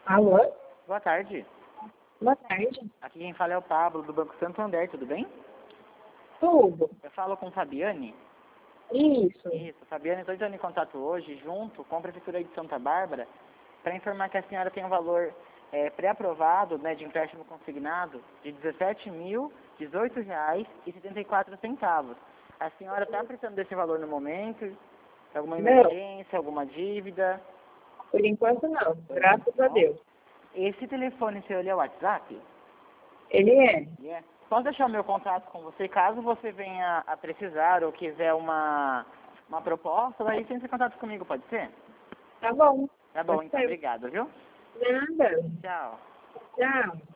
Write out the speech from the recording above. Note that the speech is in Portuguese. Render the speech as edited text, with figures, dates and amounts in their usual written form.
Alô? Boa tarde. Boa tarde. Aqui quem fala é o Pablo, do Banco Santander, tudo bem? Tudo. Eu falo com Fabiane. Isso. Isso, Fabiane, estou entrando em contato hoje, junto com a Prefeitura de Santa Bárbara, para informar que a senhora tem um valor pré-aprovado, né, de empréstimo consignado de R$ 17.018,74. A senhora está precisando desse valor no momento? Alguma Não, emergência, alguma dívida? por enquanto não. Graças a Deus. Esse telefone seu ele é o WhatsApp? Ele é. Yeah. Posso deixar o meu contato com você, caso você venha a precisar ou quiser uma proposta, daí você entra em contato comigo, pode ser? Tá bom. Tá bom, Pode então, ser. obrigado, viu? Nada. Tchau. Tchau.